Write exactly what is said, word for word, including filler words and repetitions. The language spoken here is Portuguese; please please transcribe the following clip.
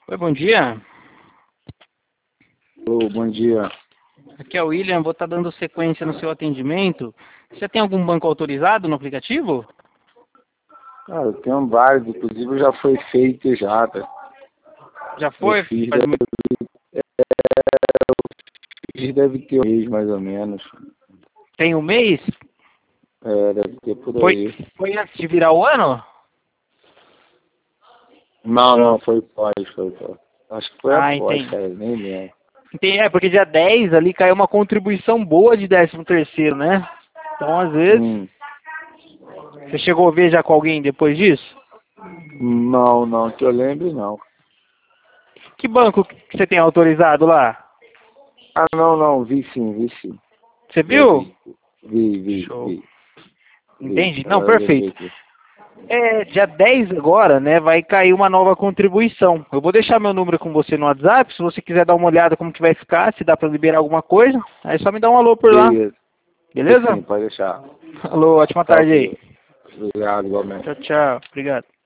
Oi, bom dia. Ô, bom dia. Aqui é o William, vou estar dando sequência no seu atendimento. Você tem algum banco autorizado no aplicativo? Cara, eu tenho vários, inclusive já foi feito já, tá? Já Eu foi? fiz, Faz deve, muito... fiz, deve ter um mês mais ou menos. Tem um mês? É, deve ter por Foi, aí. foi antes de virar o ano? Não, não, foi pós, foi pós. Acho que foi Ah, após, entendi. cara, nem lembro. Entendi. É, porque dia dez ali caiu uma contribuição boa de décimo terceiro, né? Então, às vezes, Hum, você chegou a ver já com alguém depois disso? não, não, que eu lembre não. Que banco que você tem autorizado lá? Ah, não, não, vi sim, vi sim. Você Já viu? vi. Vi, vi, Show. vi. vi. Entendi. Não, Agora eu lembrei perfeito. aqui. É, dia dez agora, né, vai cair uma nova contribuição. Eu vou deixar meu número com você no WhatsApp, se você quiser dar uma olhada como que vai ficar, se dá pra liberar alguma coisa, aí só me dá um alô por lá, Beleza. beleza? Sim, pode deixar. Alô, ótima Tá tarde aí. ok. Obrigado, igualmente. Tchau, tchau. Obrigado.